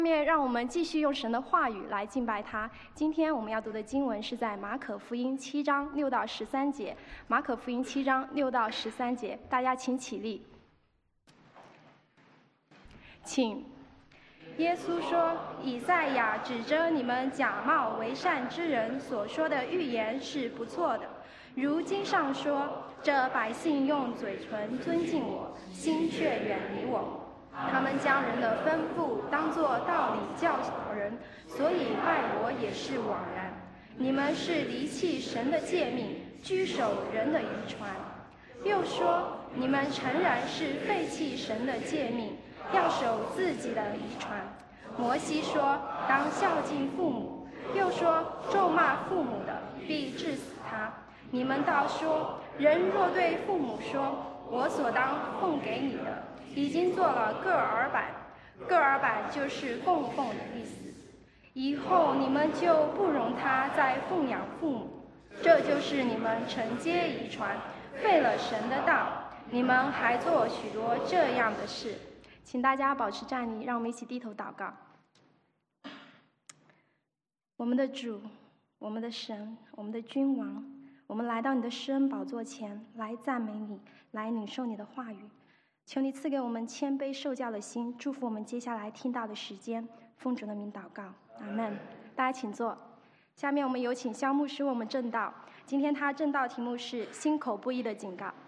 下面让我们继续用神的话语来敬拜他。今天我们要读的经文是在马可福音7章6到13节。马可福音7章6到13节，大家请起立。请。耶稣说：“以赛亚指着你们假冒为善之人所说的预言是不错的。如经上说，这百姓用嘴唇尊敬我，心却远离我。他们将人的吩咐当作道理教导人，所以拜我也是枉然。你们是离弃神的诫命，居守人的遗传。又说，你们诚然是废弃神的诫命，要守自己的遗传。摩西说，当孝敬父母，又说，咒骂父母的，必治死他。你们倒说，人若对父母说，我所当奉给你的，已经做了个耳板，个耳板就是供奉的意思。以后你们就不容他再奉养父母，这就是你们承接遗传，废了神的道。你们还做许多这样的事。”请大家保持站立，让我们一起低头祷告。我们的主，我们的神，我们的君王，我们来到你的施恩宝座前，来赞美你，来领受你的话语。求你赐给我们谦卑受教的心，祝福我们接下来听到的时间。奉主的名祷告，阿们。大家请坐。下面我们有请肖牧师为我们证道。今天他证道题目是“心口不一的警告”。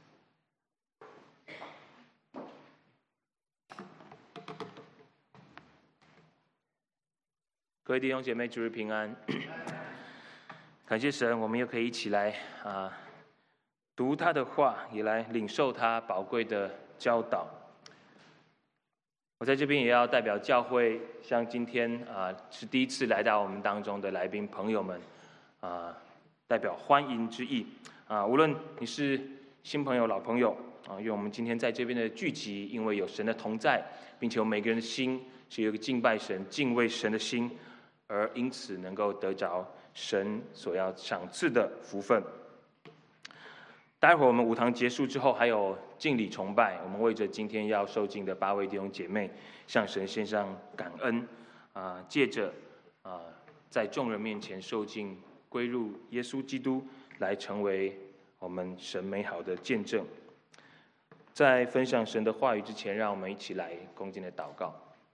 各位弟兄姐妹，主日平安！感谢神，我们又可以一起来读他的话，也来领受他宝贵的教导。我在这边也要代表教会，向今天是第一次来到我们当中的来宾朋友们代表欢迎之意无论你是新朋友、老朋友因为我们今天在这边的聚集，因为有神的同在，并且我们每个人的心是有一个敬拜神、敬畏神的心。而因此能够得着神所要赏赐的福分。待会儿我们5堂结束之后，还有敬礼崇拜，我们为着今天要受敬的8位弟兄姐妹，向神献上感恩借着在众人面前受敬，归入耶稣基督，来成为我们神美好的见证。在分享神的话语之前，让我们一起来恭敬的祷告。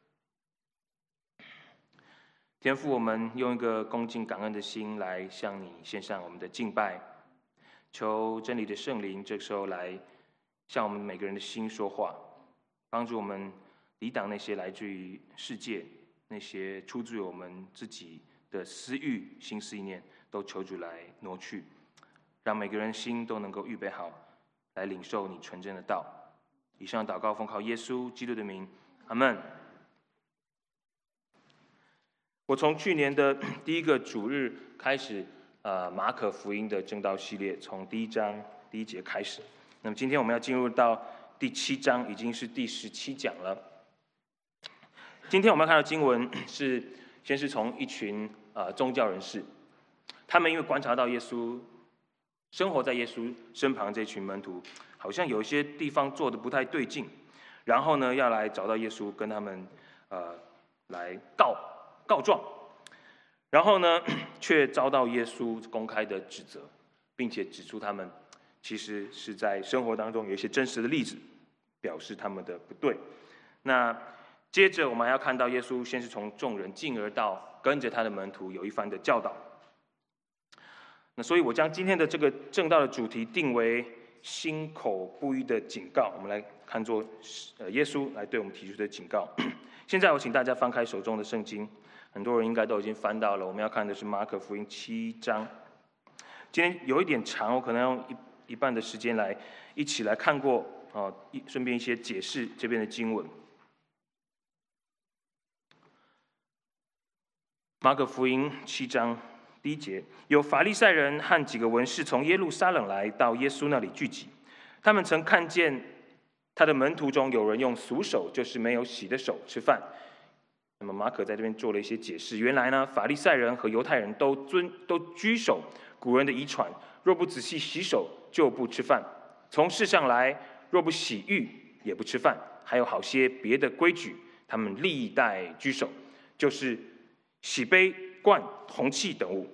天父，我们用一个恭敬感恩的心来向你献上我们的敬拜，求真理的圣灵这时候来向我们每个人的心说话，帮助我们抵挡那些来自于世界、那些出自于我们自己的私欲、心思意念，都求主来挪去，让每个人心都能够预备好来领受你纯真的道。以上祷告奉靠耶稣基督的名，阿们。我从去年的第一个主日开始，马可福音的证道系列，从第1章第1节开始。那么今天我们要进入到第7章，已经是第17讲了。今天我们要看到经文先是从一群宗教人士，他们因为观察到耶稣生活在耶稣身旁这群门徒，好像有一些地方做的不太对劲，然后呢要来找到耶稣，跟他们来告状，然后呢，却遭到耶稣公开的指责，并且指出他们其实是在生活当中有一些真实的例子，表示他们的不对。那接着我们还要看到耶稣先是从众人，进而到跟着他的门徒有一番的教导。那所以我将今天的这个正道的主题定为心口不一的警告，我们来看作耶稣来对我们提出的警告。现在我请大家翻开手中的圣经，很多人应该都已经翻到了。我们要看的是马可福音7章。今天有一点长，我可能用一半的时间来一起来看过顺便一些解释这边的经文。马可福音7章第1节，有法利赛人和几个文士从耶路撒冷来到耶稣那里聚集，他们曾看见他的门徒中有人用俗手，就是没有洗的手吃饭。那么马可在这边做了一些解释，原来呢，法利赛人和犹太人都居守古人的遗传，若不仔细洗手就不吃饭，从世上来若不洗浴也不吃饭，还有好些别的规矩， 他们历代居首，就是洗杯、罐、铜器等物。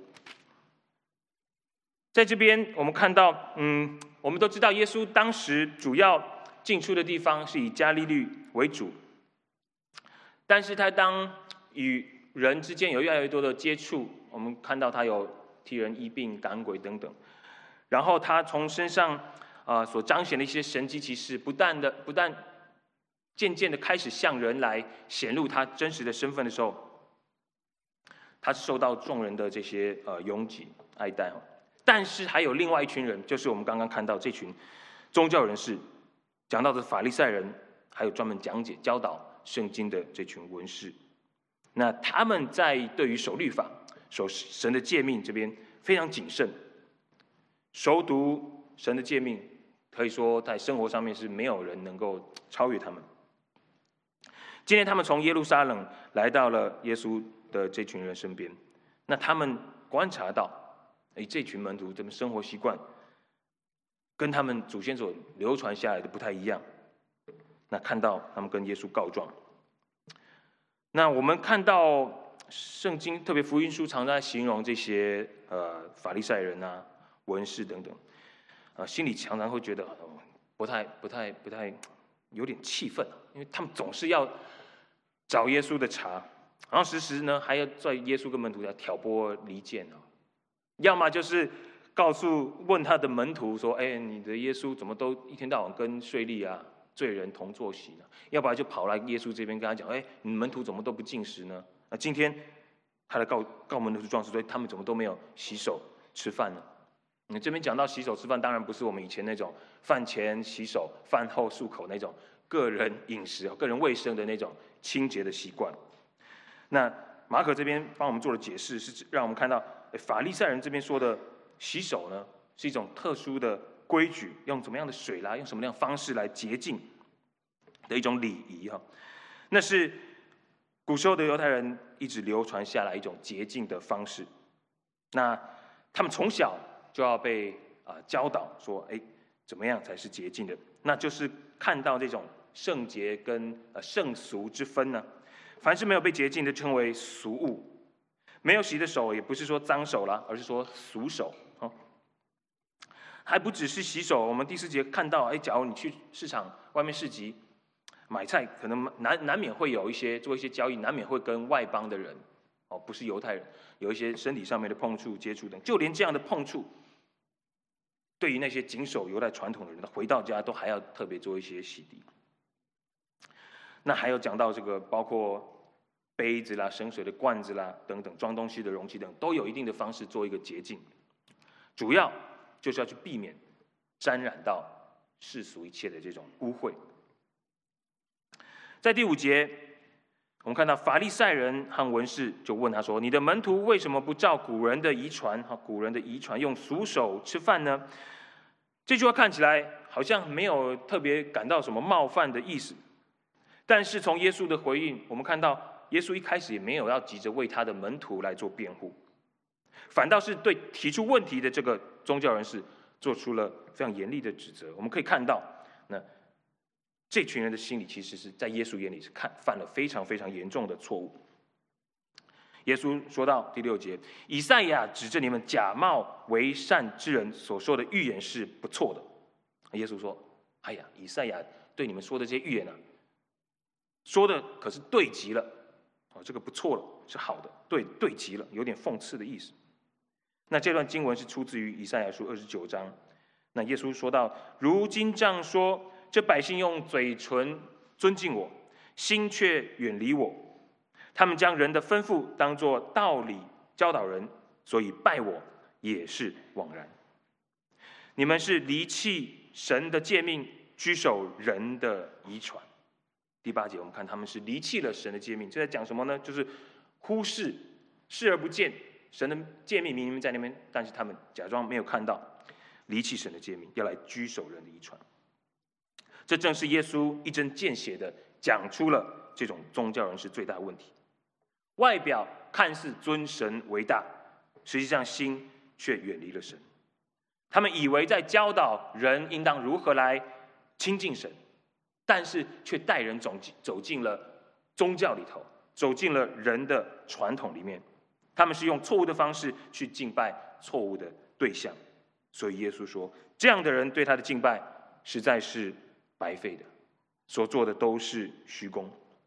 在这边我们看到，我们都知道耶稣当时主要进出的地方是以加利利为主，但是他当与人之间有越来越多的接触，我们看到他有替人医病、赶鬼等等，然后他从身上所彰显的一些神迹奇事，不但渐渐的开始向人来显露他真实的身份的时候，他是受到众人的这些拥挤爱戴。但是还有另外一群人，就是我们刚刚看到这群宗教人士，讲到的法利赛人，还有专门讲解教导圣经的这群文士。那他们在对于守律法、守神的诫命这边非常谨慎，熟读神的诫命，可以说在生活上面是没有人能够超越他们。今天他们从耶路撒冷来到了耶稣的这群人身边，那他们观察到，这群门徒他们生活习惯跟他们祖先所流传下来的不太一样。那看到他们跟耶稣告状。那我们看到圣经，特别福音书常常在形容这些法利赛人啊、文士等等，心里常常会觉得不太有点气愤，因为他们总是要找耶稣的茬，然后时呢还要在耶稣跟门徒要挑拨离间，要么就是问他的门徒说：“你的耶稣怎么都一天到晚跟税吏啊、罪人同坐席呢？”要不然就跑来耶稣这边跟他讲：“你门徒怎么都不禁食呢？今天他来告门徒状说，他们怎么都没有洗手吃饭呢？”你这边讲到洗手吃饭，当然不是我们以前那种饭前洗手、饭后漱口那种个人饮食、个人卫生的那种清洁的习惯。那马可这边帮我们做的解释，是让我们看到法利赛人这边说的洗手呢，是一种特殊的规矩，用怎么样的水啦，用什么样的方式来洁净的一种礼仪哈。那是古时候的犹太人一直流传下来一种洁净的方式。那他们从小就要被教导说，怎么样才是洁净的？那就是看到这种圣洁跟圣俗之分呢。凡是没有被洁净的，称为俗物。没有洗的手，也不是说脏手啦，而是说俗手。还不只是洗手，我们第4节看到，假如你去市场外面市集买菜，可能难免会有做一些交易，难免会跟外邦的人，不是犹太人，有一些身体上面的碰触、接触等。就连这样的碰触，对于那些谨守犹太传统的人，回到家都还要特别做一些洗涤。那还有讲到这个，包括杯子啦、生水的罐子啦等等，装东西的容器等，都有一定的方式做一个洁净。主要就是要去避免沾染到世俗一切的这种污秽。在第5节，我们看到法利赛人和文士就问他说：“你的门徒为什么不照古人的遗传用俗手吃饭呢？”这句话看起来好像没有特别感到什么冒犯的意思，但是从耶稣的回应，我们看到耶稣一开始也没有要急着为他的门徒来做辩护，反倒是对提出问题的这个宗教人士做出了非常严厉的指责。我们可以看到，那这群人的心里其实是在耶稣眼里是犯了非常非常严重的错误。耶稣说到第6节，以赛亚指着你们假冒为善之人所说的预言是不错的。耶稣说：“以赛亚对你们说的这些预言啊，说的可是对极了，这个不错了，是好的，对极了，有点讽刺的意思。”那这段经文是出自于以赛亚书29章。那耶稣说到：“如今这样说，这百姓用嘴唇尊敬我，心却远离我。他们将人的吩咐当作道理教导人，所以拜我也是枉然。你们是离弃神的诫命，居守人的遗传。”第8节我们看他们是离弃了神的诫命，这在讲什么呢？就是忽视、视而不见神的诫命明明在那边，但是他们假装没有看到，离弃神的诫命，要来居守人的遗传。这正是耶稣一针见血的讲出了这种宗教人士最大的问题：外表看似尊神为大，实际上心却远离了神。他们以为在教导人应当如何来亲近神，但是却带人走进了宗教里头，走进了人的传统里面。他们是用错误的方式去敬拜错误的对象，所以耶稣说，这样的人对他的敬拜实在是白费的，所做的都是虚功。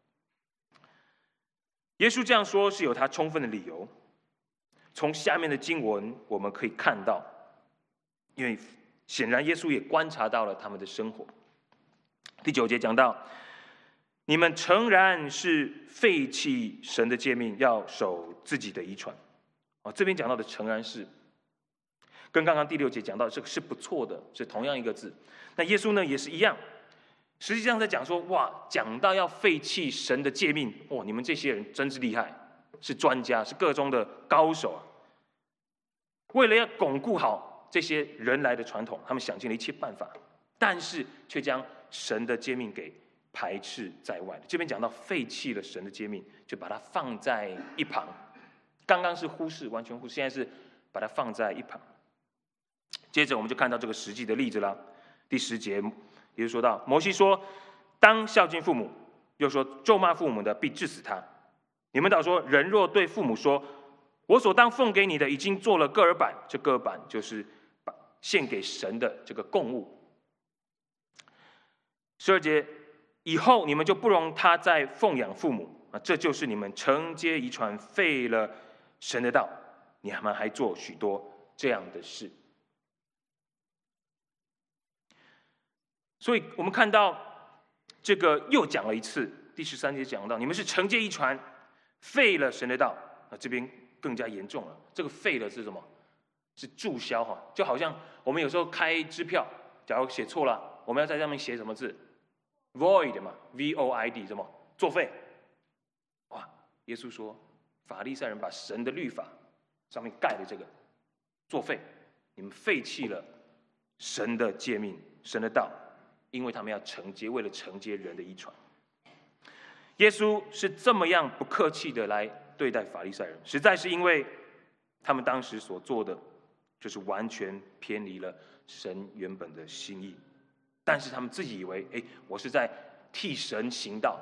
耶稣这样说是有他充分的理由。从下面的经文我们可以看到，因为显然耶稣也观察到了他们的生活。第9节讲到，你们诚然是废弃神的诫命，要守自己的遗传。这边讲到的诚然是，跟刚刚第6节讲到这个是不错的，是同样一个字。那耶稣呢也是一样，实际上在讲说，哇，讲到要废弃神的诫命，哇，你们这些人真是厉害，是专家，是各中的高手啊！为了要巩固好这些人来的传统，他们想尽了一切办法，但是却将神的诫命给排斥在外。这边讲到废弃了神的诫命，就把它放在一旁。刚刚是忽视，完全忽视，现在是把它放在一旁。接着我们就看到这个实际的例子了。第10节也就说到，摩西说，当孝敬父母，又说咒骂父母的必治死他。你们倒说，人若对父母说，我所当奉给你的已经做了各耳板，这各耳板就是献给神的这个供物。12节，以后你们就不容他再奉养父母，这就是你们承接遗传，废了神的道，你们还做许多这样的事。所以我们看到这个又讲了一次，第13节讲到，你们是承接遗传，废了神的道。这边更加严重了，这个废了是什么？是注销哈，就好像我们有时候开支票，假如写错了，我们要在上面写什么字 ？void 嘛 ，void 什么？作废。哇！耶稣说，法利赛人把神的律法上面盖了这个作废，你们废弃了神的诫命、神的道，因为他们要承接，为了承接人的遗传。耶稣是这么样不客气的来对待法利赛人，实在是因为他们当时所做的就是完全偏离了神原本的心意，但是他们自己以为，我是在替神行道。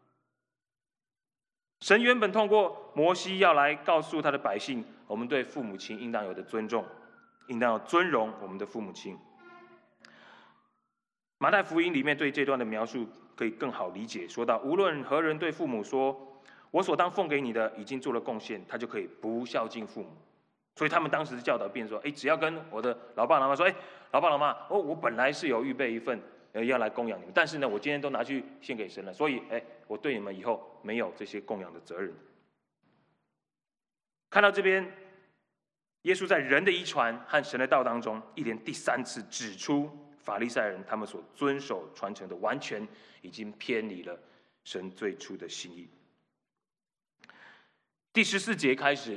神原本通过摩西要来告诉他的百姓，我们对父母亲应当有的尊重，应当要尊荣我们的父母亲。马太福音里面对这段的描述可以更好理解，说到无论何人对父母说，我所当奉给你的已经做了贡献，他就可以不孝敬父母。所以他们当时的教导变说，只要跟我的老爸老妈说，老爸老妈，我本来是有预备一份要来供养你们，但是呢，我今天都拿去献给神了，所以我对你们以后没有这些供养的责任。看到这边，耶稣在人的遗传和神的道当中，一连第3次指出法利赛人他们所遵守传承的完全已经偏离了神最初的心意。第14节开始，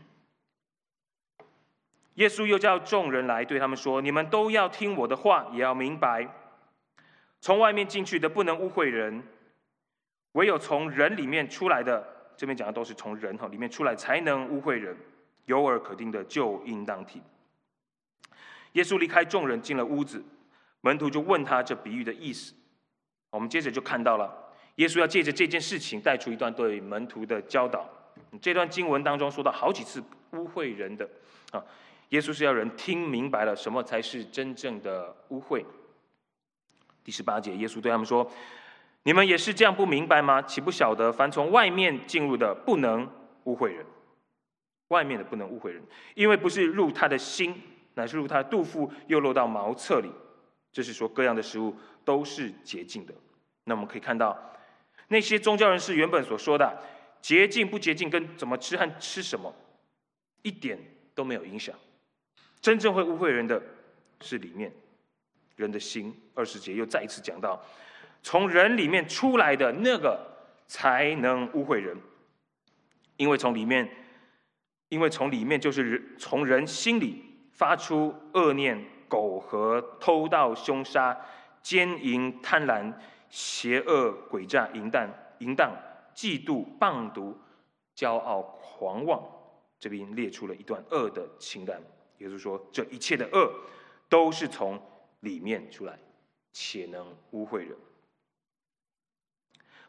耶稣又叫众人来对他们说，你们都要听我的话，也要明白，从外面进去的不能污秽人，唯有从人里面出来的，这边讲的都是从人里面出来才能污秽人，有耳可听的就应当听。耶稣离开众人进了屋子，门徒就问他这比喻的意思。我们接着就看到了，耶稣要借着这件事情带出一段对门徒的教导。这段经文当中说到好几次污秽人的耶稣是要人听明白了什么才是真正的污秽。第18节，耶稣对他们说，你们也是这样不明白吗？岂不晓得凡从外面进入的不能污秽人，外面的不能污秽人，因为不是入他的心，乃是入他的肚腹，又落到茅厕里。这是说各样的食物都是洁净的。那我们可以看到，那些宗教人士原本所说的洁净不洁净跟怎么吃和吃什么一点都没有影响，真正会污秽人的是里面人的心。20节又再一次讲到，从人里面出来的那个才能污秽人，因为从里面就是从人心里发出恶念、苟合、偷盗、凶杀、奸淫、贪婪、邪恶、诡诈、淫荡、嫉妒、谤毒、骄傲、狂妄。这边列出了一段恶的清单。也就是说，这一切的恶都是从里面出来，且能污秽人。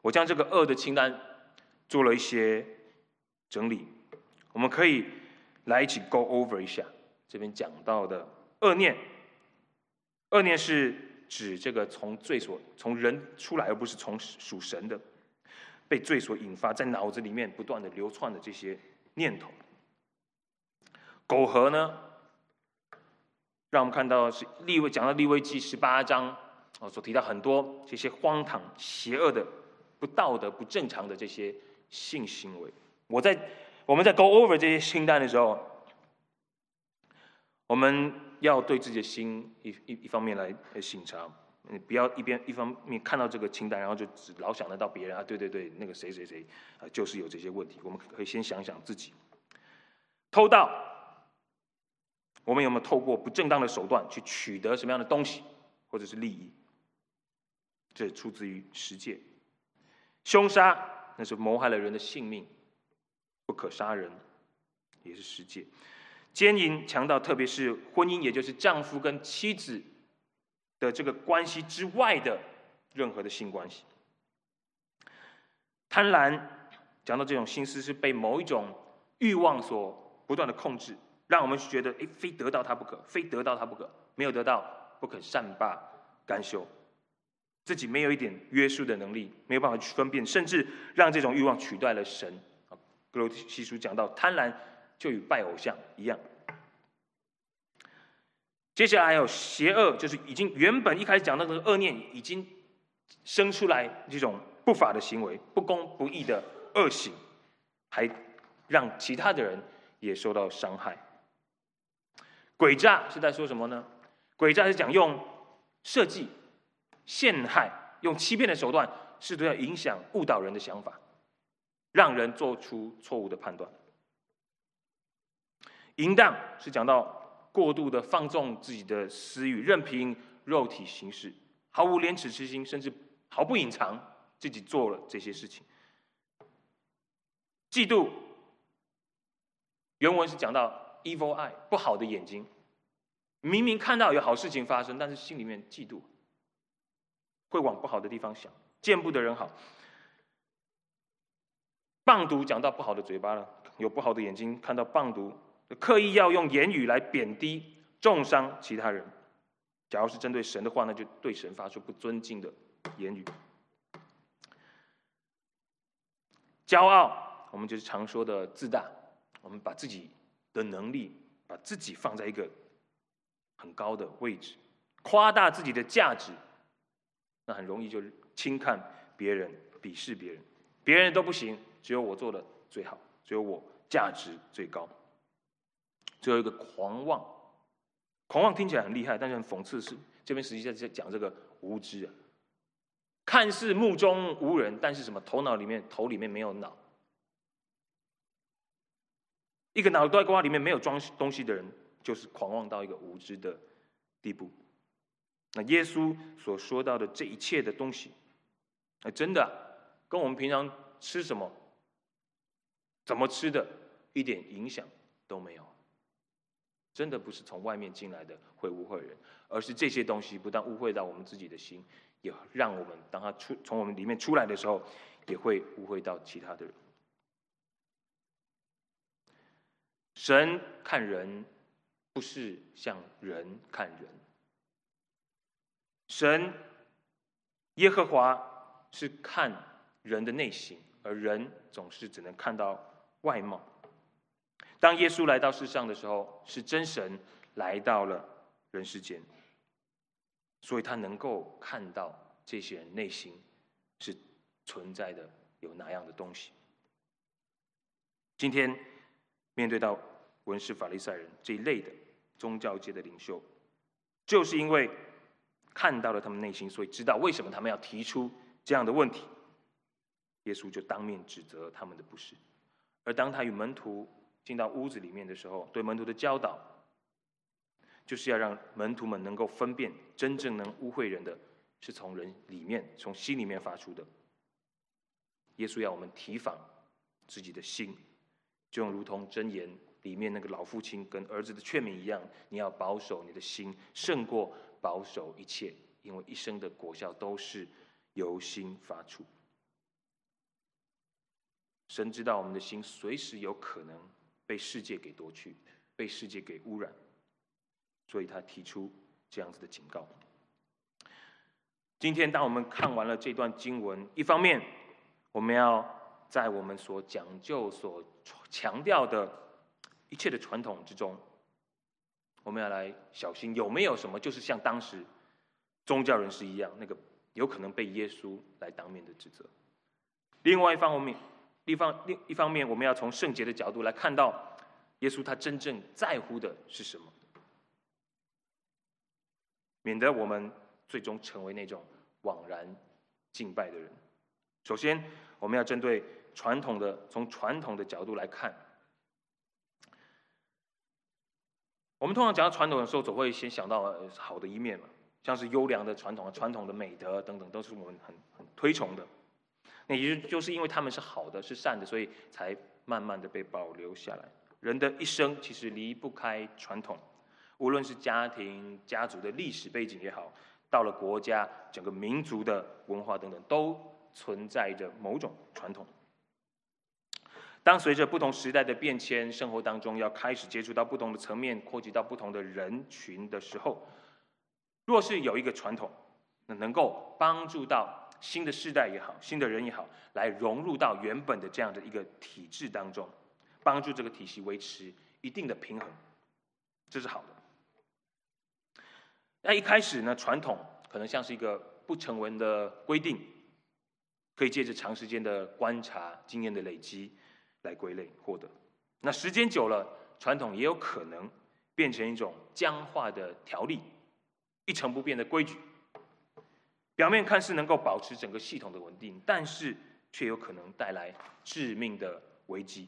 我将这个恶的清单做了一些整理，我们可以来一起 go over 一下这边讲到的恶念。恶念是指这个从人出来，而不是从属神的，被罪所引发，在脑子里面不断的流窜的这些念头。苟合呢，让我们看到是讲到利未记18章所提到很多这些荒唐、邪恶的、不道德、不正常的这些性行为。我们在 go over 这些清单的时候，我们要对自己的心一方面来省察，不要一方面看到这个清单，然后就只老想得到别人啊，对，那个谁就是有这些问题。我们可以先想想自己。偷盗，我们有没有透过不正当的手段去取得什么样的东西或者是利益？这出自于十诫。凶杀，那是谋害了人的性命，不可杀人，也是十诫。奸淫、强盗，特别是婚姻，也就是丈夫跟妻子的这个关系之外的任何的性关系。贪婪，讲到这种心思是被某一种欲望所不断的控制，让我们觉得非得到它不可，非得到它不可，没有得到不可善罢甘休，自己没有一点约束的能力，没有办法去分辨，甚至让这种欲望取代了神。哥罗西书讲到，贪婪就与拜偶像一样。接下来还有邪恶，就是已经原本一开始讲到这个恶念，已经生出来这种不法的行为，不公不义的恶行，还让其他的人也受到伤害。诡诈是在说什么呢？诡诈是讲用设计、陷害、用欺骗的手段，试图要影响、误导人的想法，让人做出错误的判断。淫荡是讲到过度的放纵自己的私欲，任凭肉体行事，毫无廉耻之心，甚至毫不隐藏自己做了这些事情。嫉妒，原文是讲到 evil eye， 不好的眼睛，明明看到有好事情发生，但是心里面嫉妒，会往不好的地方想，见不得人好。谤读，讲到不好的嘴巴了，有不好的眼睛看到谤读，刻意要用言语来贬低、重伤其他人。假如是针对神的话，那就对神发出不尊敬的言语。骄傲，我们就是常说的自大，我们把自己的能力，把自己放在一个很高的位置，夸大自己的价值，那很容易就轻看别人、鄙视别人，别人都不行，只有我做的最好，只有我价值最高。最后一个狂妄，狂妄听起来很厉害，但是很讽刺的是，这边实际在讲这个无知啊。看似目中无人，但是什么头里面没有脑，一个脑袋瓜里面没有装东西的人，就是狂妄到一个无知的地步。那耶稣所说到的这一切的东西，真的跟我们平常吃什么、怎么吃的一点影响都没有。真的不是从外面进来的会污秽人，而是这些东西不但污秽到我们自己的心，也让我们当他从我们里面出来的时候，也会污秽到其他的人。神看人不是像人看人，神耶和华是看人的内心，而人总是只能看到外貌。当耶稣来到世上的时候，是真神来到了人世间，所以他能够看到这些人内心是存在的有哪样的东西。今天面对到文士法利赛人这一类的宗教界的领袖，就是因为看到了他们内心，所以知道为什么他们要提出这样的问题，耶稣就当面指责他们的不是。而当他与门徒进到屋子里面的时候，对门徒的教导，就是要让门徒们能够分辨真正能污秽人的，是从人里面、从心里面发出的。耶稣要我们提防自己的心，就如同箴言里面那个老父亲跟儿子的劝勉一样，你要保守你的心，胜过保守一切，因为一生的果效都是由心发出。 神知道我们的心随时有可能被世界给夺去，被世界给污染，所以他提出这样子的警告。今天当我们看完了这段经文，一方面我们要在我们所讲究、所强调的一切的传统之中，我们要来小心有没有什么就是像当时宗教人士一样，那个有可能被耶稣来当面的指责。另外一方面，我们要从圣洁的角度来看到耶稣他真正在乎的是什么，免得我们最终成为那种枉然敬拜的人。首先，我们要针对从传统的角度来看。我们通常讲到传统的时候，总会先想到好的一面嘛，像是优良的传统的美德等等，都是我们很推崇的。那也就是因为他们是好的、是善的，所以才慢慢的被保留下来。人的一生其实离不开传统，无论是家庭、家族的历史背景也好，到了国家、整个民族的文化等等，都存在着某种传统。当随着不同时代的变迁，生活当中要开始接触到不同的层面，扩及到不同的人群的时候，若是有一个传统，能够帮助到新的世代也好，新的人也好，来融入到原本的这样的一个体制当中，帮助这个体系维持一定的平衡，这是好的。那一开始呢，传统可能像是一个不成文的规定，可以借着长时间的观察、经验的累积来归类获得。那时间久了，传统也有可能变成一种僵化的条例，一成不变的规矩。表面看似能够保持整个系统的稳定，但是却有可能带来致命的危机。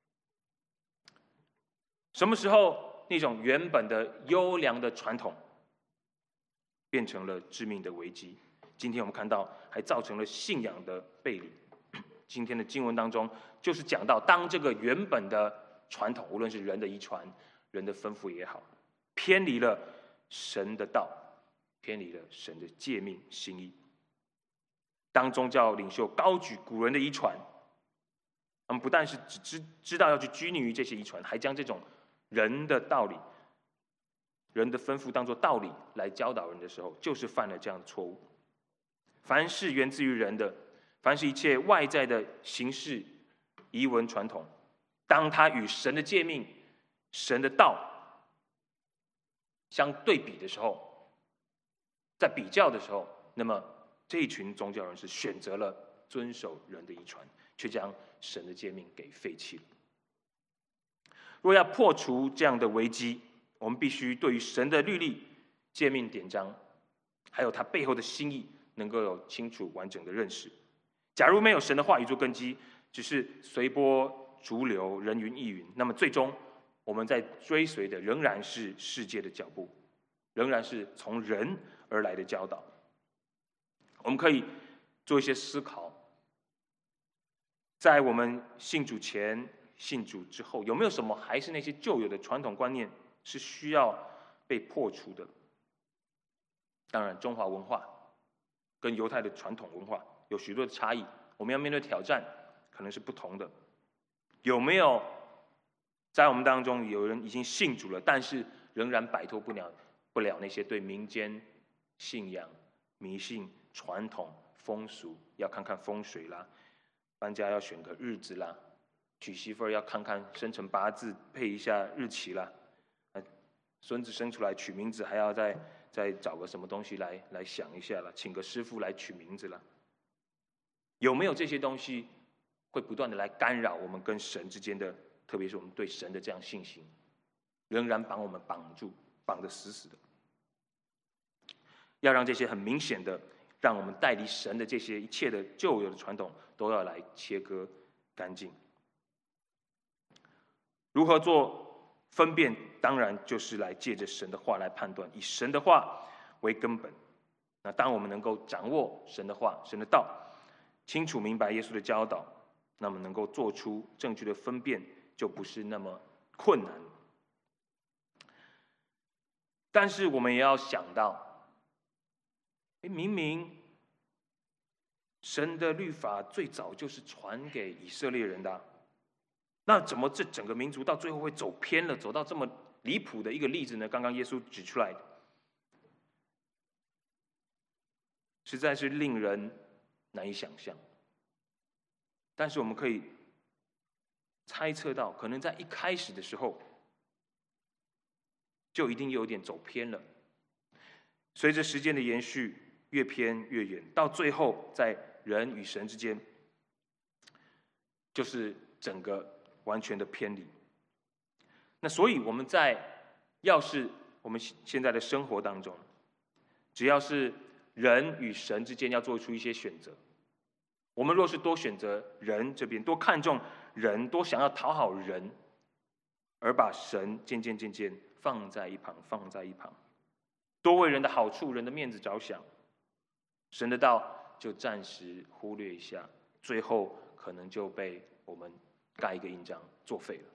什么时候那种原本的优良的传统变成了致命的危机？今天我们看到，还造成了信仰的背离。今天的经文当中，就是讲到，当这个原本的传统，无论是人的遗传、人的吩咐也好，偏离了神的道，偏离了神的诫命心意。当宗教领袖高举古人的遗传，他们不但是只知道要去拘泥于这些遗传，还将这种人的道理、人的吩咐当作道理来教导人的时候，就是犯了这样的错误。凡是源自于人的，凡是一切外在的形式、仪文传统，当它与神的诫命、神的道相对比的时候，在比较的时候，那么这一群宗教人士选择了遵守人的遗传，却将神的诫命给废弃了。若要破除这样的危机，我们必须对于神的律例、诫命典章，还有它背后的心意，能够有清楚完整的认识。假如没有神的话语做根基，只是随波逐流、人云亦云，那么最终我们在追随的仍然是世界的脚步，仍然是从人而来的教导。我们可以做一些思考，在我们信主前、信主之后，有没有什么还是那些旧有的传统观念是需要被破除的？当然，中华文化跟犹太的传统文化有许多的差异，我们要面对挑战可能是不同的。有没有在我们当中有人已经信主了，但是仍然摆脱不了那些对民间信仰、迷信、传统风俗，要看看风水啦，搬家要选个日子啦，娶媳妇儿要看看生辰八字配一下日期啦，孙子生出来取名字还要再找个什么东西来想一下啦，请个师傅来取名字啦。有没有这些东西会不断的来干扰我们跟神之间的，特别是我们对神的这样信心，仍然把我们绑得死死的？要让这些很明显的让我们带离神的这些一切的旧有的传统都要来切割干净。如何做分辨？当然就是来借着神的话来判断，以神的话为根本。那当我们能够掌握神的话、神的道，清楚明白耶稣的教导，那么能够做出正确的分辨，就不是那么困难。但是我们也要想到，明明神的律法最早就是传给以色列人的啊，那怎么这整个民族到最后会走偏了，走到这么离谱的一个例子呢？刚刚耶稣指出来的，实在是令人难以想象。但是我们可以猜测到，可能在一开始的时候，就一定有点走偏了。随着时间的延续，越偏越远，到最后在人与神之间，就是整个完全的偏离。那所以我们要是我们现在的生活当中，只要是人与神之间要做出一些选择，我们若是多选择人这边，多看重人，多想要讨好人，而把神渐渐放在一旁，多为人的好处、人的面子着想，神的道就暂时忽略一下，最后可能就被我们盖一个印章作废了。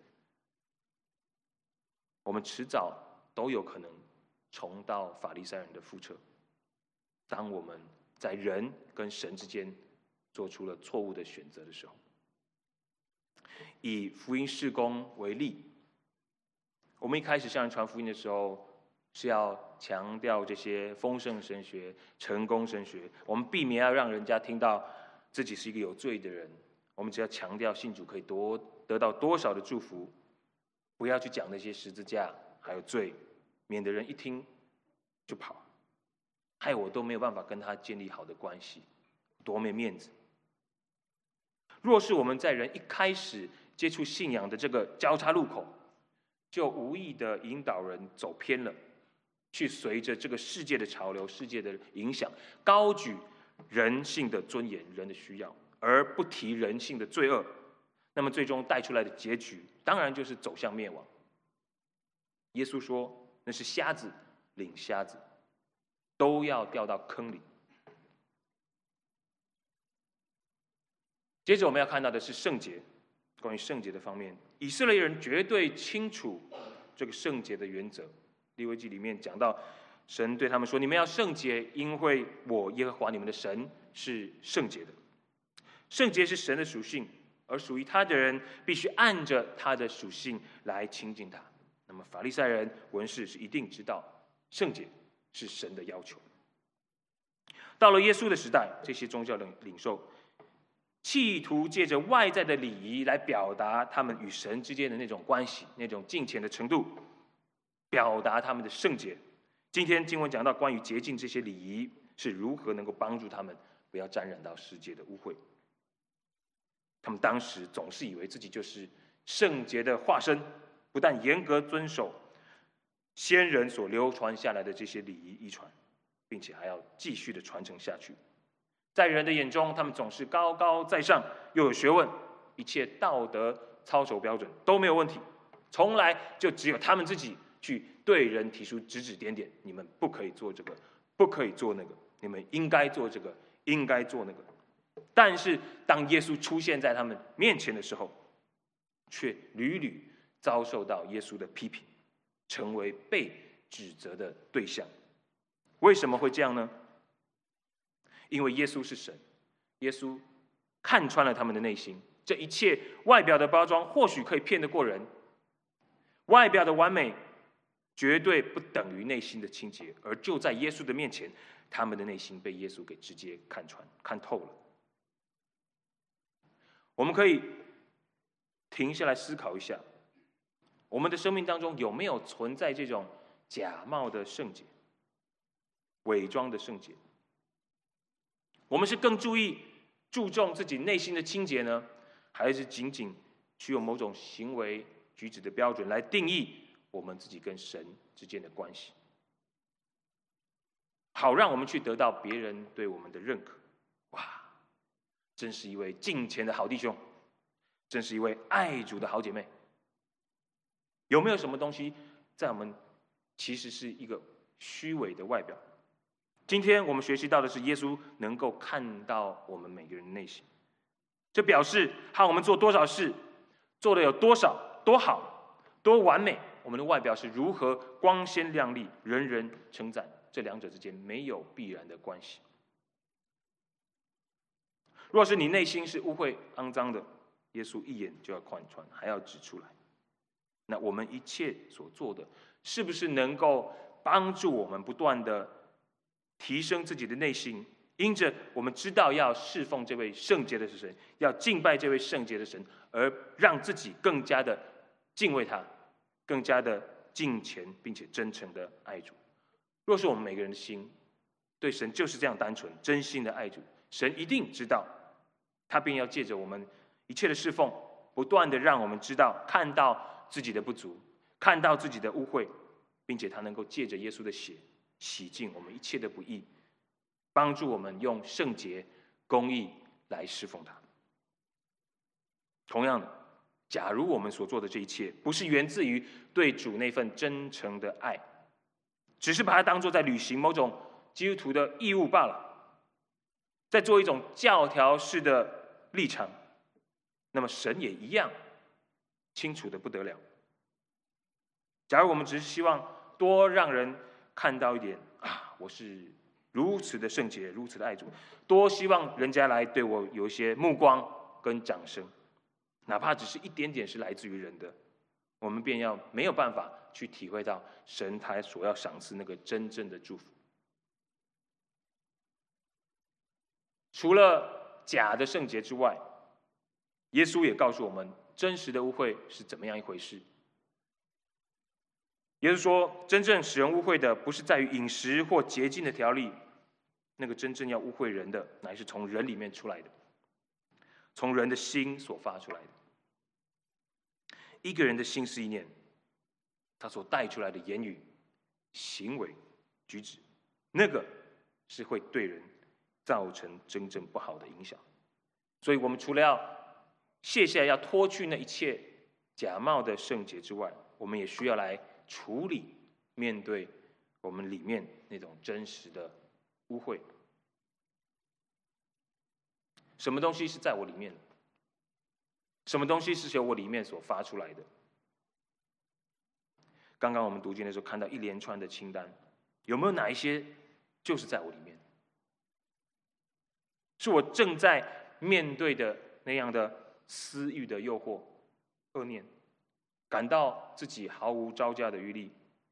我们迟早都有可能重蹈法利赛人的覆辙。当我们在人跟神之间做出了错误的选择的时候，以福音事工为例，我们一开始向人传福音的时候，是要强调这些丰盛神学、成功神学，我们避免要让人家听到自己是一个有罪的人。我们只要强调信主可以得到多少的祝福，不要去讲那些十字架还有罪，免得人一听就跑，害我都没有办法跟他建立好的关系，多没面子。若是我们在人一开始接触信仰的这个交叉路口，就无意的引导人走偏了，去随着这个世界的潮流、世界的影响，高举人性的尊严、人的需要，而不提人性的罪恶，那么最终带出来的结局，当然就是走向灭亡。耶稣说，那是瞎子领瞎子，都要掉到坑里。接着我们要看到的是圣洁。关于圣洁的方面，以色列人绝对清楚这个圣洁的原则。利未记里面讲到，神对他们说：“你们要圣洁，因为我耶和华你们的神是圣洁的。”圣洁是神的属性，而属于他的人必须按着他的属性来亲近他。那么法利赛人、文士是一定知道圣洁是神的要求。到了耶稣的时代，这些宗教领袖企图借着外在的礼仪来表达他们与神之间的那种关系、那种敬虔的程度，表达他们的圣洁。今天经文讲到关于洁净这些礼仪是如何能够帮助他们不要沾染到世界的污秽。他们当时总是以为自己就是圣洁的化身，不但严格遵守先人所流传下来的这些礼仪遗传，并且还要继续的传承下去。在人的眼中，他们总是高高在上，又有学问，一切道德操守标准都没有问题，从来就只有他们自己去对人提出指指点点，你们不可以做这个，不可以做那个，你们应该做这个，应该做那个。但是当耶稣出现在他们面前的时候，却屡屡遭受到耶稣的批评，成为被指责的对象。为什么会这样呢？因为耶稣是神，耶稣看穿了他们的内心。这一切外表的包装或许可以骗得过人，外表的完美绝对不等于内心的清洁。而就在耶稣的面前，他们的内心被耶稣给直接看穿、看透了。我们可以停下来思考一下，我们的生命当中有没有存在这种假冒的圣洁、伪装的圣洁？我们是更注重自己内心的清洁呢，还是仅仅去用某种行为举止的标准来定义我们自己跟神之间的关系，好让我们去得到别人对我们的认可？哇，真是一位敬虔的好弟兄，真是一位爱主的好姐妹。有没有什么东西在我们其实是一个虚伪的外表？今天我们学习到的是耶稣能够看到我们每个人的内心，这表示和我们做多少事，做的有多少、多好、多完美，我们的外表是如何光鲜亮丽、人人称赞，这两者之间没有必然的关系。 若是你内心是污秽肮脏的，耶稣一眼就要看穿，还要指出来。那我们一切所做的，是不是能够帮助我们不断的提升自己的内心？因着我们知道要侍奉这位圣洁的神，要敬拜这位圣洁的神，而让自己更加的敬畏他，更加的敬虔，并且真诚的爱主。若是我们每个人的心对神就是这样单纯、真心的爱主，神一定知道，他便要借着我们一切的侍奉，不断的让我们知道、看到自己的不足，看到自己的污秽，并且他能够借着耶稣的血洗净我们一切的不义，帮助我们用圣洁、公义来侍奉他。同样的，假如我们所做的这一切不是源自于对主那份真诚的爱，只是把它当作在履行某种基督徒的义务罢了，在做一种教条式的立场，那么神也一样清楚的不得了。假如我们只是希望多让人看到一点我是如此的圣洁，如此的爱主，多希望人家来对我有一些目光跟掌声，哪怕只是一点点是来自于人的，我们便要没有办法去体会到神他所要赏赐那个真正的祝福。除了假的圣洁之外，耶稣也告诉我们真实的污秽是怎么样一回事。耶稣说，真正使人污秽的不是在于饮食或洁净的条例，那个真正要污秽人的，乃是从人里面出来的，从人的心所发出来的。一个人的心思意念，他所带出来的言语、行为、举止，那个是会对人造成真正不好的影响。所以我们除了要卸下来、要脱去那一切假冒的圣洁之外，我们也需要来处理、面对我们里面那种真实的污秽。什么东西是在我里面的？什么东西是由我里面所发出来的？刚刚我们读经的时候看到一连串的清单，有没有哪一些就是在我里面？是我正在面对的那样的私欲的诱惑、恶念，感到自己毫无招架的余力？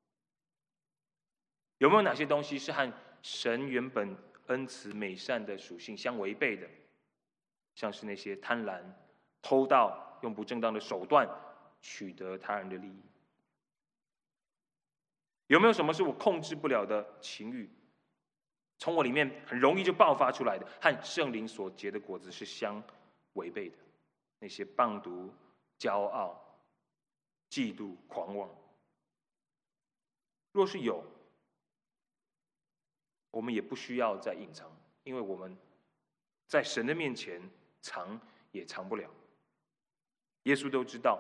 有没有哪些东西是和神原本恩慈美善的属性相违背的？像是那些贪婪、偷盗、用不正当的手段取得他人的利益？有没有什么是我控制不了的情欲，从我里面很容易就爆发出来的，和圣灵所结的果子是相违背的？那些棒毒、骄傲、嫉妒、狂妄，若是有，我们也不需要再隐藏，因为我们在神的面前藏也藏不了。耶稣都知道，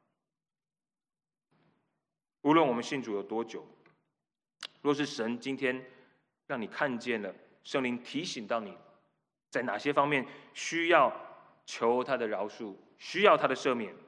无论我们信主有多久，若是神今天让你看见了，圣灵提醒到你在哪些方面需要求他的饶恕，需要他的赦免，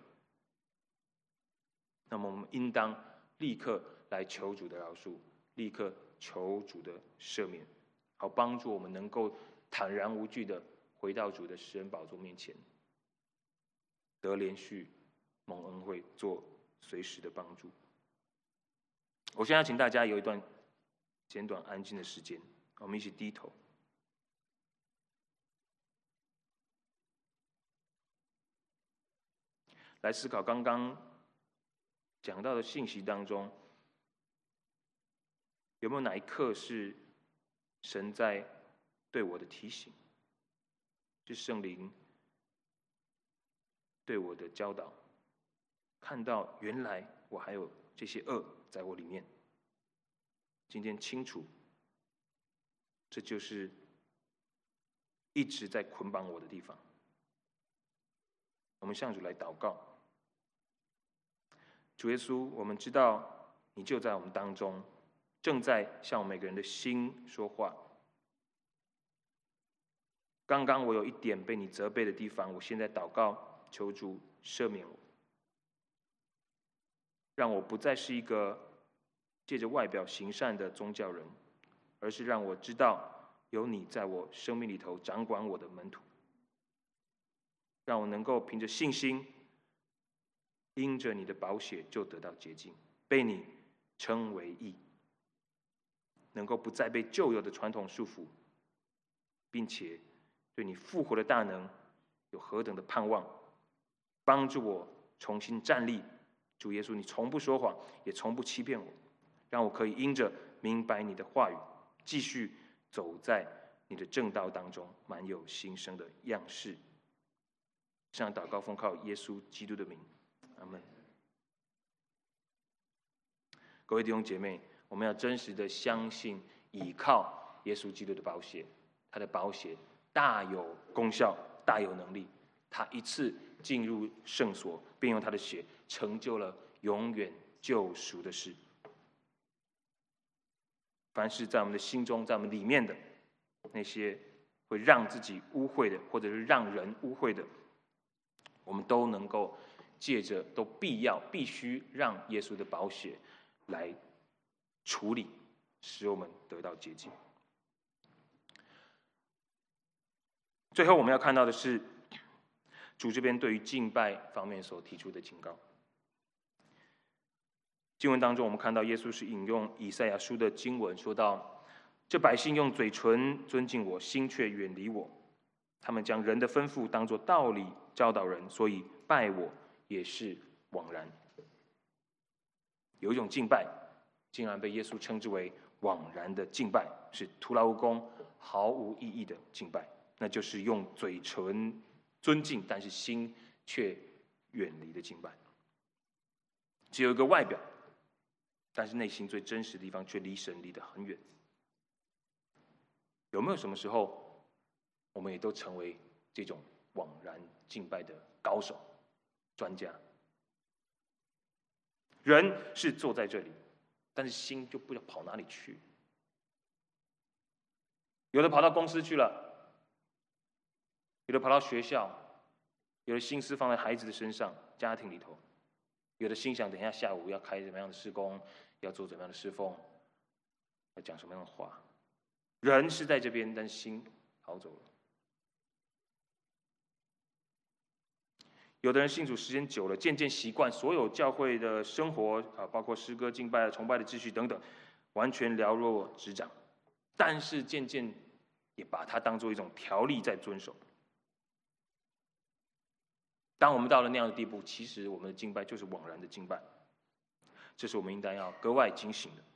那么我们应当立刻来求主的饶恕，立刻求主的赦免，好帮助我们能够坦然无惧的回到主的施恩宝座面前，得连续蒙恩惠，做随时的帮助。我现在请大家有一段简短安静的时间，我们一起低头，来思考刚刚讲到的信息当中，有没有哪一刻是神在对我的提醒，是圣灵对我的教导，看到原来我还有这些恶在我里面，今天清楚，这就是一直在捆绑我的地方。我们向主来祷告。主耶稣，我们知道你就在我们当中，正在向我们每个人的心说话。刚刚我有一点被你责备的地方，我现在祷告，求主赦免我，让我不再是一个借着外表行善的宗教人，而是让我知道有你在我生命里头掌管我的门徒。 让我能够凭着信心，因着你的宝血就得到洁净，被你称为义，能够不再被旧有的传统束缚，并且对你复活的大能有何等的盼望，帮助我重新站立。主耶稣，你从不说谎，也从不欺骗我，让我可以因着明白你的话语，继续走在你的正道当中，满有新生的样式。这样祷告奉靠耶稣基督的名，阿们。各位弟兄姐妹，我们要真实的相信，倚靠耶稣基督的宝血，他的宝血大有功效，大有能力。他一次进入圣所，并用他的血成就了永远救赎的事。凡是在我们的心中，在我们里面的那些会让自己污秽的，或者是让人污秽的，我们都能够借着，都必须让耶稣的宝血来处理，使我们得到洁净。最后我们要看到的是，主这边对于敬拜方面所提出的警告。经文当中，我们看到耶稣是引用以赛亚书的经文，说到：“这百姓用嘴唇尊敬我，心却远离我。他们将人的吩咐当作道理教导人，所以拜我也是枉然。”有一种敬拜，竟然被耶稣称之为枉然的敬拜，是徒劳无功、毫无意义的敬拜，那就是用嘴唇尊敬，但是心却远离的敬拜。只有一个外表，但是内心最真实的地方却离神离得很远。有没有什么时候，我们也都成为这种枉然敬拜的高手、专家？人是坐在这里，但是心就不知道跑哪里去。有的跑到公司去了，有的跑到学校，有的心思放在孩子的身上、家庭里头，有的心想等一下下午要开怎么样的事工，要做怎么样的侍奉，要讲什么样的话。人是在这边，但心跑走了。有的人信主时间久了，渐渐习惯所有教会的生活包括诗歌、敬拜、崇拜的秩序等等，完全了若指掌。但是渐渐也把它当作一种条例在遵守。当我们到了那样的地步，其实我们的敬拜就是枉然的敬拜。这是我们应当要格外警醒的。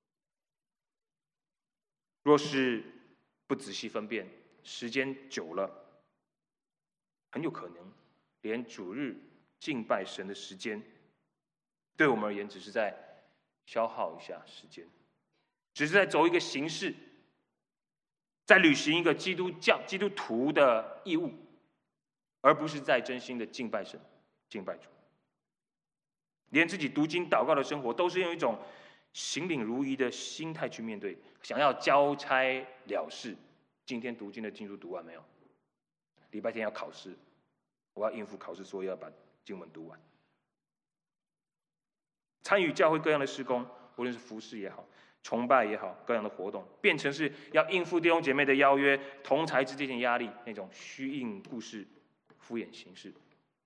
若是不仔细分辨，时间久了，很有可能连主日敬拜神的时间，对我们而言只是在消耗一下时间，只是在走一个形式，在履行一个基督徒的义务，而不是在真心的敬拜神、敬拜主。连自己读经祷告的生活，都是用一种行领如仪的心态去面对，想要交差了事。今天读经的经书读完没有？礼拜天要考试，我要应付考试，所以要把经文读完。参与教会各样的事工，无论是服事也好、崇拜也好，各样的活动，变成是要应付弟兄姐妹的邀约、同才之间的压力，那种虚应故事、敷衍形式。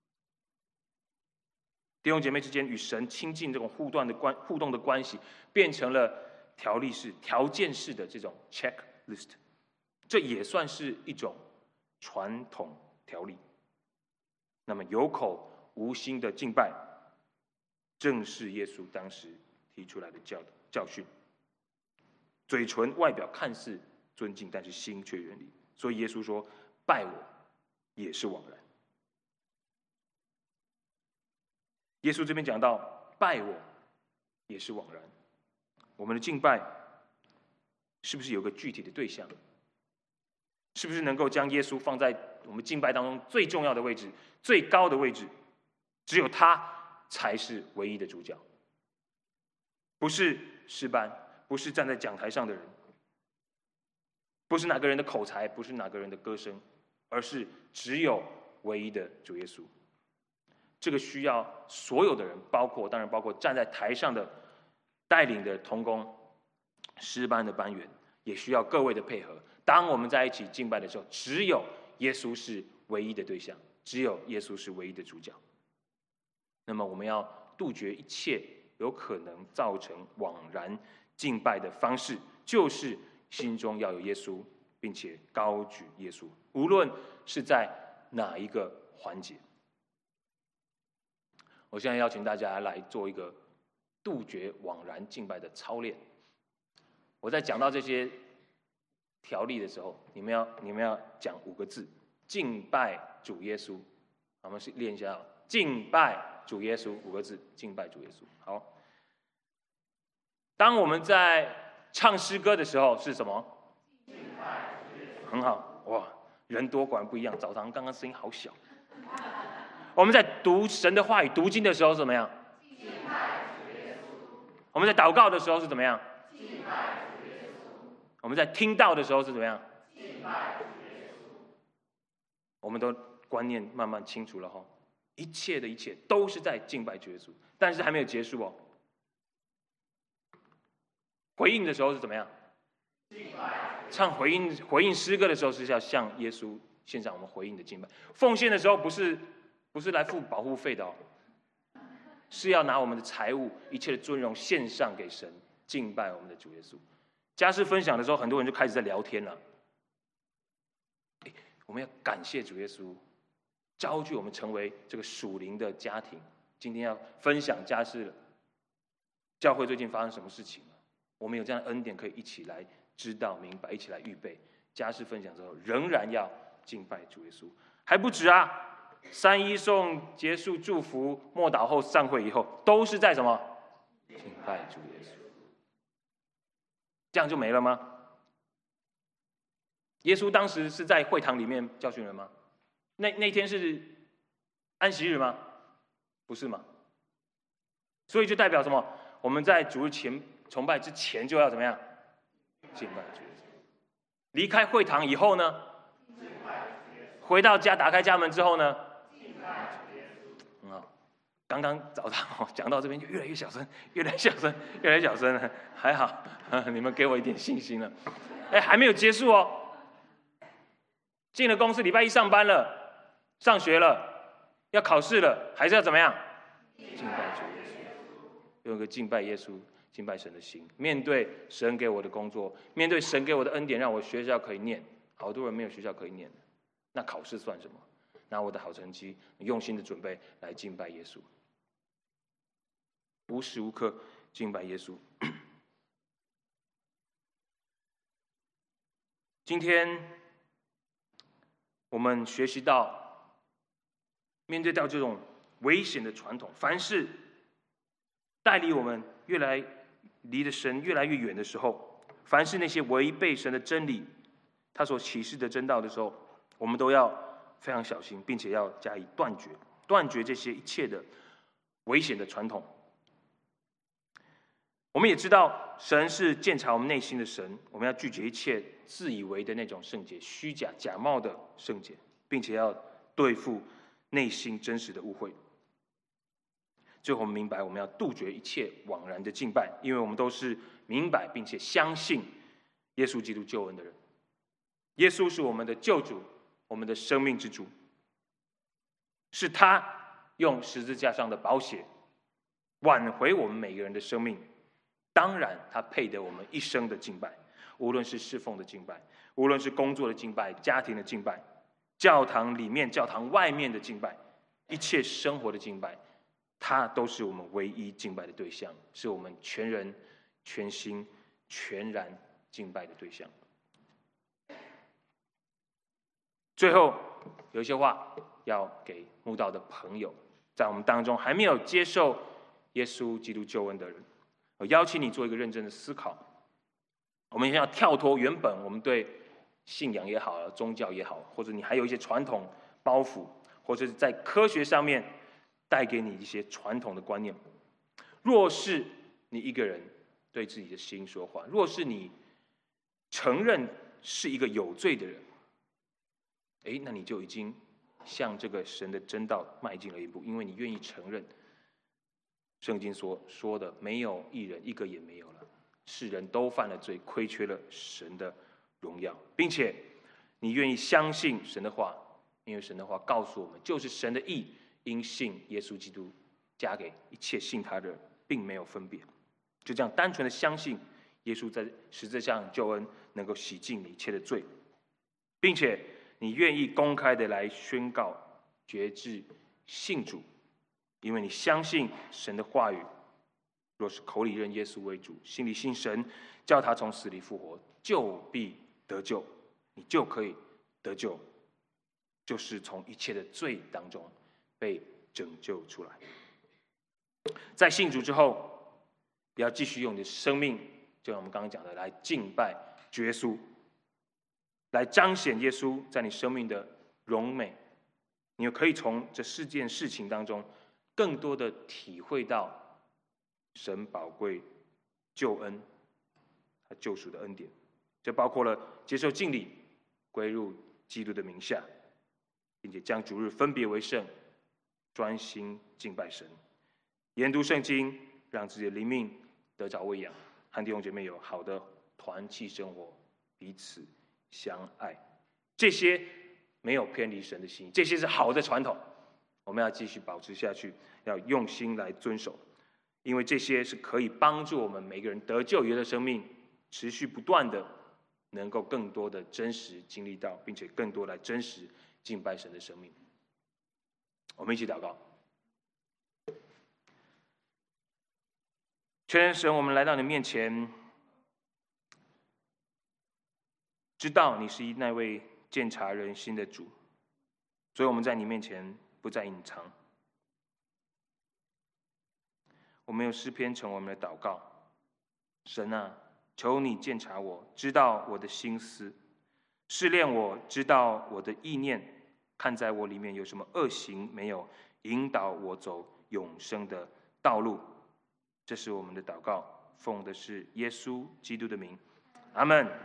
弟兄姐妹之间与神亲近这种互动的关系，变成了条例式、条件式的这种 checklist， 这也算是一种传统条例。那么有口无心的敬拜，正是耶稣当时提出来的教训。嘴唇外表看似尊敬，但是心却远离。所以耶稣说：“拜我也是枉然。”耶稣这边讲到，拜我也是枉然。我们的敬拜是不是有个具体的对象？是不是能够将耶稣放在我们敬拜当中最重要的位置、最高的位置？只有他才是唯一的主角，不是诗班，不是站在讲台上的人，不是哪个人的口才，不是哪个人的歌声，而是只有唯一的主耶稣。这个需要所有的人，当然包括站在台上的带领的同工、诗班的班员，也需要各位的配合。当我们在一起敬拜的时候，只有耶稣是唯一的对象， 只有耶稣是唯一的主角。那么我们要杜绝一切有可能造成枉然敬拜的方式，就是心中要有耶稣，并且高举耶稣，无论是在哪一个环节。我现在邀请大家来做一个杜绝枉然敬拜的操练。我在讲到这些条例的时候，你们要讲5个字：敬拜主耶稣。我们练一下，敬拜主耶稣5个字，敬拜主耶稣。好，当我们在唱诗歌的时候是什么？敬拜主耶稣。很好，哇，人多果然不一样。早堂刚刚声音好小。我们在读神的话语、读经的时候是怎么样？敬拜主耶稣。我们在祷告的时候是怎么样？敬拜主耶稣。我们在听道的时候是怎么样？敬拜主耶稣。我们都观念慢慢清楚了哈，一切的一切都是在敬拜主耶稣，但是还没有结束哦。回应的时候是怎么样？唱回应诗歌的时候是要向耶稣献上我们回应的敬拜。奉献的时候不是来付保护费的哦，是要拿我们的财物、一切的尊荣献上给神，敬拜我们的主耶稣。家事分享的时候，很多人就开始在聊天了。我们要感谢主耶稣，召聚我们成为这个属灵的家庭。今天要分享家事了，教会最近发生什么事情了？我们有这样的恩典，可以一起来知道明白，一起来预备。家事分享之后，仍然要敬拜主耶稣，还不止啊！3一颂结束祝福，默祷后散会以后，都是在什么？敬拜主耶稣。这样就没了吗？耶稣当时是在会堂里面教训人吗？那天是安息日吗？不是吗？所以就代表什么？我们在主日前崇拜之前就要怎么样？敬拜主耶稣。离开会堂以后呢？回到家打开家门之后呢？刚刚早上讲到这边就越来越小声，越来越小声，越来越小声了。还好，你们给我一点信心了。还没有结束哦。进了公司，礼拜一上班了，上学了，要考试了，还是要怎么样？敬拜主耶稣，用一个敬拜耶稣、敬拜神的心，面对神给我的工作，面对神给我的恩典，让我学校可以念。好多人没有学校可以念，那考试算什么？拿我的好成绩，用心的准备来敬拜耶稣，无时无刻敬拜耶稣。今天我们学习到，面对到这种危险的传统，凡是带离我们越来离的神越来越远的时候，凡是那些违背神的真理，他所启示的真道的时候，我们都要非常小心，并且要加以断绝这些一切的危险的传统。我们也知道，神是鉴察我们内心的神，我们要拒绝一切自以为的那种圣洁、虚假、假冒的圣洁，并且要对付内心真实的误会。最后，我们明白，我们要杜绝一切枉然的敬拜，因为我们都是明白并且相信耶稣基督救恩的人。耶稣是我们的救主，我们的生命之主，是他用十字架上的宝血挽回我们每个人的生命。当然，他配得我们一生的敬拜，无论是侍奉的敬拜，无论是工作的敬拜、家庭的敬拜、教堂里面、教堂外面的敬拜，一切生活的敬拜，他都是我们唯一敬拜的对象，是我们全人、全心、全然敬拜的对象。最后，有一些话要给慕道的朋友，在我们当中还没有接受耶稣基督救恩的人，我邀请你做一个认真的思考。我们要跳脱原本我们对信仰也好、宗教也好，或者你还有一些传统包袱，或者是在科学上面带给你一些传统的观念。若是你一个人对自己的心说话，若是你承认是一个有罪的人，那你就已经向这个神的真道迈进了一步，因为你愿意承认圣经所说的没有义人，一个也没有了，世人都犯了罪，亏缺了神的荣耀，并且你愿意相信神的话， 因为神的话告诉我们，就是神的义因信耶稣基督加给一切信他的人，并没有分别。就这样单纯的相信耶稣在十字架上救恩能够洗净你一切的罪，并且你愿意公开的来宣告决志信主，因为你相信神的话语，若是口里认耶稣为主，心里信神叫他从死里复活，就必得救，你就可以得救，就是从一切的罪当中被拯救出来。在信主之后，不要继续用你的生命，就像我们刚刚讲的，来敬拜主耶稣，来彰显耶稣在你生命的荣美。你又可以从这4件事情当中，更多的体会到神宝贵救恩和救赎的恩典。这包括了接受敬礼，归入基督的名下，并且将主日分别为圣，专心敬拜神，研读圣经，让自己的灵命得着喂养，和弟兄姐妹有好的团契生活，彼此相爱。这些没有偏离神的心，这些是好的传统，我们要继续保持下去，要用心来遵守，因为这些是可以帮助我们每个人得救以后的生命持续不断的能够更多的真实经历到，并且更多来真实敬拜神的生命。我们一起祷告。全能神，我们来到你面前，知道你是那位鉴察人心的主，所以我们在你面前不再隐藏。我们用诗篇成为我们的祷告。神啊，求你鉴察我，知道我的心思，试炼我，知道我的意念，看在我里面有什么恶行没有，引导我走永生的道路。这是我们的祷告，奉的是耶稣基督的名，阿们。